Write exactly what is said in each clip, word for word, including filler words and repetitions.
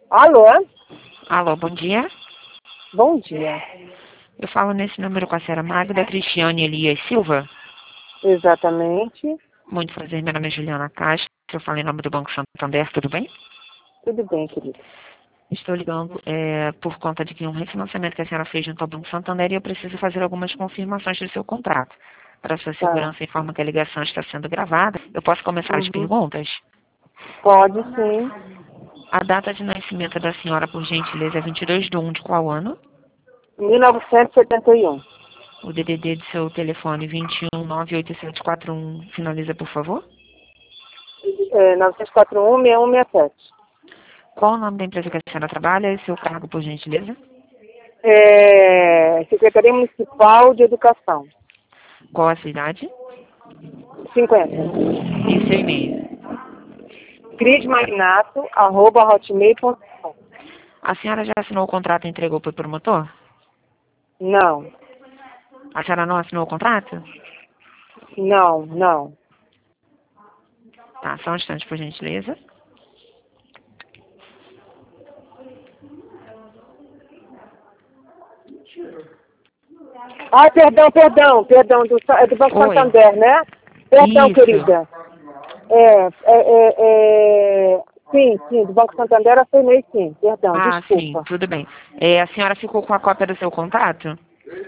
Alô? Alô, bom dia. Bom dia. Eu falo nesse número com a senhora Magda Cristiane Elias Silva. Exatamente. Muito prazer, meu nome é Juliana Castro. Eu falo em nome do Banco Santander, tudo bem? Tudo bem, querido. Estou ligando é, por conta de que um refinanciamento que a senhora fez junto ao Banco Santander e eu preciso fazer algumas confirmações do seu contrato. Para sua Tá. segurança, informo que a ligação está sendo gravada. Eu posso começar as Uhum. perguntas? Pode sim. A data de nascimento da senhora, por gentileza, é vinte e dois de um de qual ano? mil novecentos e setenta e um. O D D D de seu telefone vinte e um nove oito sete quatro um finaliza, por favor? É, novecentos e quarenta e um, sessenta e um sessenta e sete. Qual o nome da empresa que a senhora trabalha e seu cargo, por gentileza? É, Secretaria Municipal de Educação. Qual a sua idade? cinquenta. E seu e-mail? crismagnato, arroba hotmail ponto com. A senhora já assinou o contrato e entregou para o promotor? Não, A senhora não assinou o contrato? não, não. Tá, só um instante, por gentileza. Ah, perdão, perdão, perdão, do, é do Banco Oi. Santander, né? Perdão, Isso. querida. É, é, é, é, sim, sim, do Banco Santander assinei sim, perdão, Ah, sim, desculpa. tudo bem. É, a senhora ficou com a cópia do seu contrato?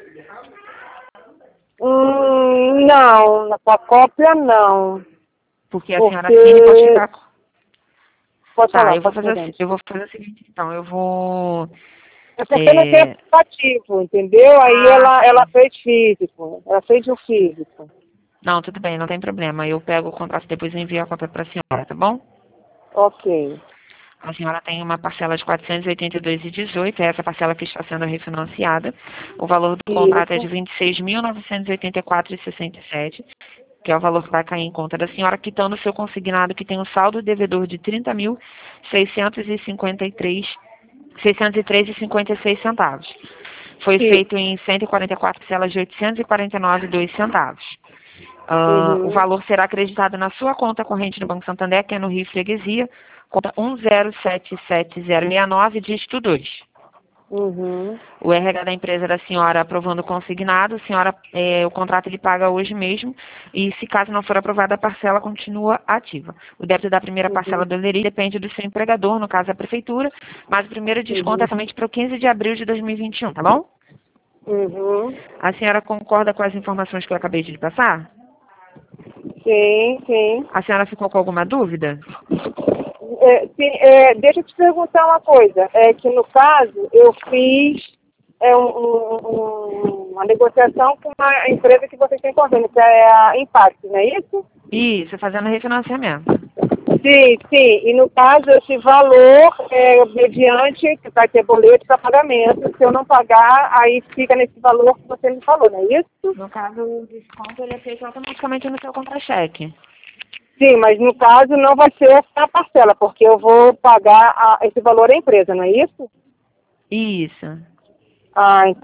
Hum, não, na sua cópia não, Porque a senhora assina e pode porque, ficar... pode Tá, falar, eu vou pode fazer, falar. o se- eu vou fazer o seguinte, então. Eu vou... É porque não tem É... aplicativo, entendeu? Aí Ah, ela, ela sim. fez físico, ela fez o físico. Não, tudo bem, não tem problema. Eu pego o contrato e depois envio a cópia para a senhora, tá bom? Ok. A senhora tem uma parcela de quatrocentos e oitenta e dois reais e dezoito, é essa parcela que está sendo refinanciada. O valor do contrato é de Isso. vinte e seis mil novecentos e oitenta e quatro reais e sessenta e sete, que é o valor que vai cair em conta da senhora, quitando o seu consignado, que tem um saldo devedor de trinta mil seiscentos e cinquenta e três reais seiscentos e três reais e cinquenta e seis centavos. Foi Isso. feito em cento e quarenta e quatro parcelas de oitocentos e quarenta e nove reais e dois centavos. Ah, o Uhum. valor será acreditado na sua conta corrente do Banco Santander, que é no Rio Freguesia, conta um zero sete sete zero seis nove, dígito dois. Uhum. O R H da empresa da senhora aprovando o consignado, a senhora, eh, o contrato ele paga hoje mesmo, e se caso não for aprovada, a parcela continua ativa. O débito da primeira parcela Uhum. do Leri depende do seu empregador, no caso a prefeitura, mas o primeiro desconto é Uhum. somente para o quinze de abril de dois mil e vinte e um, tá bom? Uhum. A senhora concorda com as informações que eu acabei de lhe passar? Sim, sim. A senhora ficou com alguma dúvida? É, sim, é, deixa eu te perguntar uma coisa. É que no caso eu fiz é, um, um- um- uma negociação com uma empresa que vocês têm convênio, que é a Impact, não é isso? Isso, fazendo refinanciamento. Sim, sim. E no caso esse valor é mediante que vai ter boleto para pagamento. Se eu não pagar, aí fica nesse valor que você me falou, não é isso? No caso, o desconto ele é feito automaticamente no seu contra-cheque. Sim, mas no caso não vai ser essa parcela, porque eu vou pagar a- esse valor à empresa, não é isso? Isso. Ah,